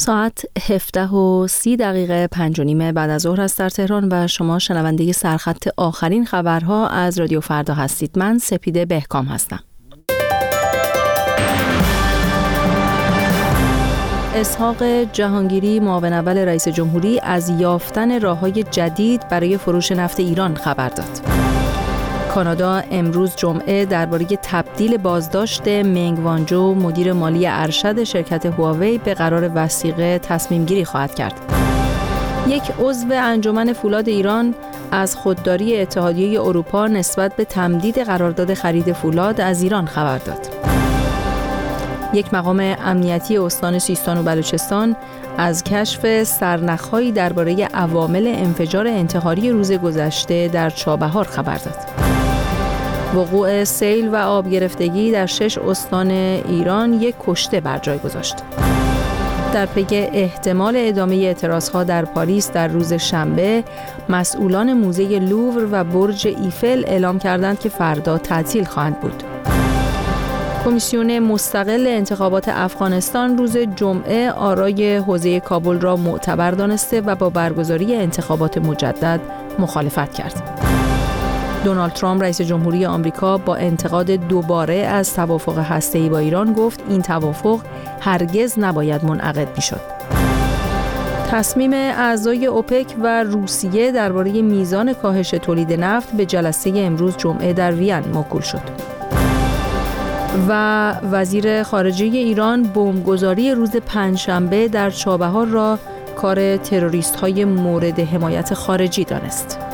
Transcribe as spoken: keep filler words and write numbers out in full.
ساعت هفده و سی دقیقه پنج و نیم بعد از ظهر است در تهران و شما شنونده سرخط آخرین خبرها از رادیو فردا هستید. من سپیده بهکام هستم. اسحاق جهانگیری معاون اول رئیس جمهوری از یافتن راه‌های جدید برای فروش نفت ایران خبر داد. کانادا امروز جمعه درباره تبدیل بازداشت منگ وانجو مدیر مالی ارشد شرکت هواوی به قرار وثیقه تصمیم گیری خواهد کرد. یک عضو انجمن فولاد ایران از خودداری اتحادیه اروپا نسبت به تمدید قرارداد خرید فولاد از ایران خبر داد. یک مقام امنیتی استان سیستان و بلوچستان از کشف سرنخ‌هایی درباره عوامل انفجار انتحاری روز گذشته در چابهار خبر داد. وقوع سیل و آب گرفتگی در شش استان ایران یک کشته بر جای گذاشت. در پی احتمال ادامه اعتراضها در پاریس در روز شنبه، مسئولان موزه لوور و برج ایفل اعلام کردند که فردا تعطیل خواهند بود. کمیسیون مستقل انتخابات افغانستان روز جمعه آرای حوزه کابل را معتبر دانسته و با برگزاری انتخابات مجدد مخالفت کرد. دونالد ترامپ رئیس جمهوری آمریکا با انتقاد دوباره از توافق هسته‌ای با ایران گفت این توافق هرگز نباید منعقد می‌شد. تصمیم اعضای اوپک و روسیه درباره میزان کاهش تولید نفت به جلسه امروز جمعه در وین موکول شد. و وزیر خارجه ایران بمبگذاری روز پنجشنبه در چابهار را کار تروریست‌های مورد حمایت خارجی دانست.